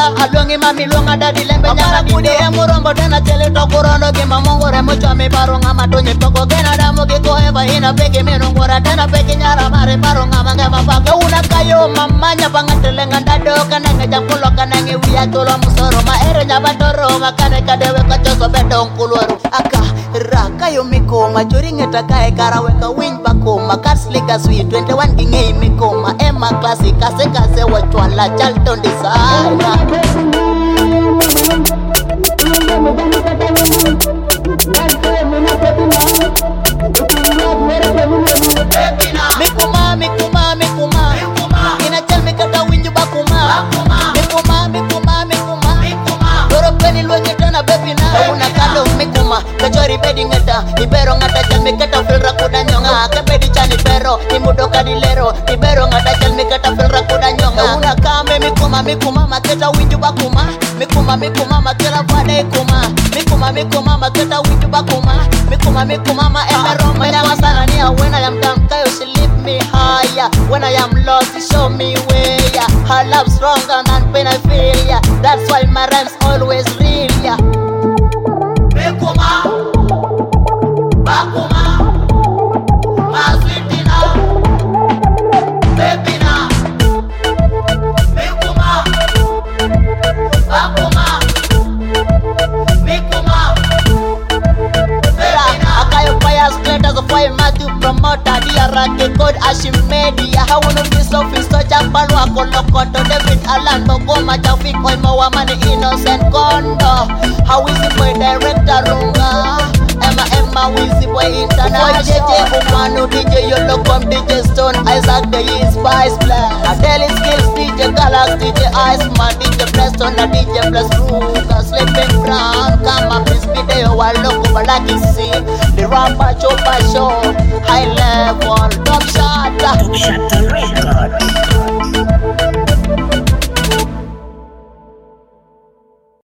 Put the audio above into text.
Mara alongi mami longa dadi lembe nyara kudi emurombo tena chele tokurondo kima mongore mucho mi barunga matunye toko kena damu kiko eva ina peki minungora tena peki nyara mare barunga mangema pake una kayo mamanya pangatelenga ndado kanenge jampulo kanenge wia tulo musoro maere nyabatoro makane kadewe kachoso bedo nkuluaru aka raka yo mikoma choringeta kae karaweka wing bakoma kaslika sweet 21 ginge mikoma ema classic kase wachwala Charlton designer mikuma inachal mikata winju bakuma mikuma doro peni luenye tena baby na una kalo mikuma kachori bedi ngeta ibero ngata chal mikata filra kuda nyonga kabedi chani pero imudoka dilero ibero ngata chal mikata filra kuda nyonga una kame mikuma maketa winju bakuma mikuma makela fade kuma mikuma maketa winju bakuma mikuma ma emero manya sana ni when I am down kayo she lift me higher when I am lost she show me way her love stronger than pain I feel that's why my rhymes always real mikuma bakuma ma sweetina baby na mikuma bakuma akayo fire splatters of fire Matthew promoter diarake code Ashimedia hawuno biso fisto chapalo akolokoto David Alan Bogoma chafik oil mawa money innocent kondo how is it boy director runga Emma Wizzy boy international JJ Bumano DJ Yolo come DJ Stone Isaac the Spice Blast Adele Skills DJ Galax DJ Iceman DJ Preston na DJ Plus Ruka Sleeping Brown Kama Prince Video Waloko Balaki C The Rampa Chopa Show High Level Top Shot Record